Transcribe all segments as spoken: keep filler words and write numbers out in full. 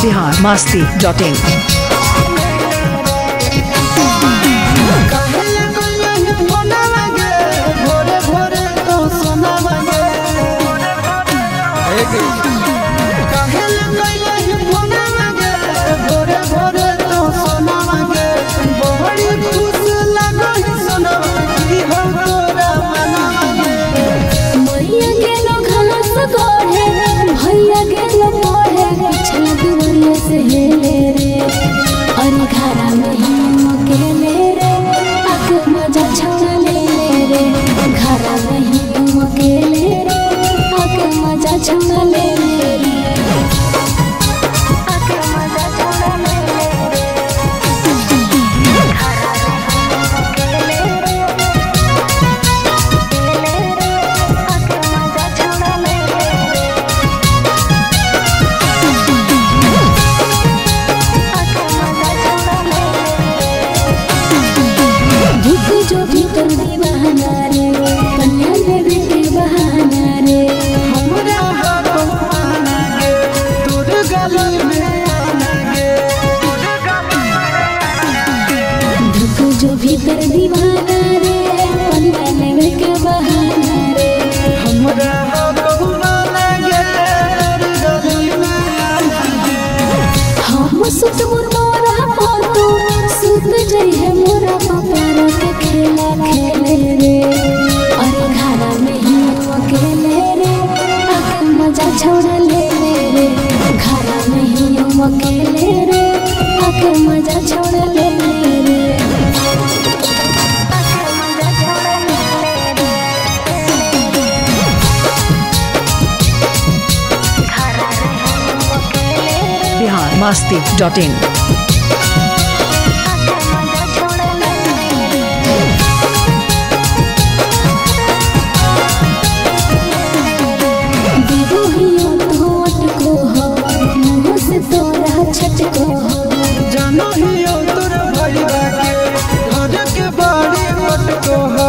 Bihar Masti dot in. जो भीतर दीवाना रे पन्ना लेवे के बहाना रे हमरा बहुना लगे गली में हम सुत मोरा पातो सुत जई है मोरा प्यार के खेला खेले रे अरे घरा में ही अकेले रे आके मजा छोड़ ले रे घरा में ही अकेले रे आके मजा छोड़ ले रे बिहार मस्ती डॉट इन। छटको जानो हियो तोर भइबा के घर के बाड़ी मटको हो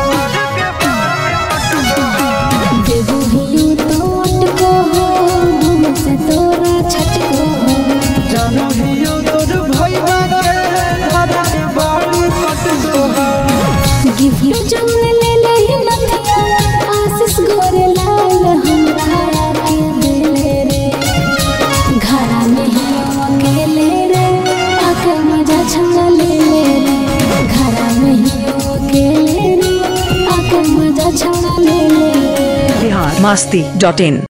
देबो हियो तो अटको हो हम से तोरा छटको जानो हियो तोर भइबा के घर के बाड़ी मटको हो गिफ्ट जंगल ले ले नथिया आशीष गोरे लाल हमरा के दिले रे घरा में ही अकेले रे आके मजा छंगा ले रे घरा में ही अकेले रे आके मजा छंगा ले रे बिहार मस्ती डॉट इन।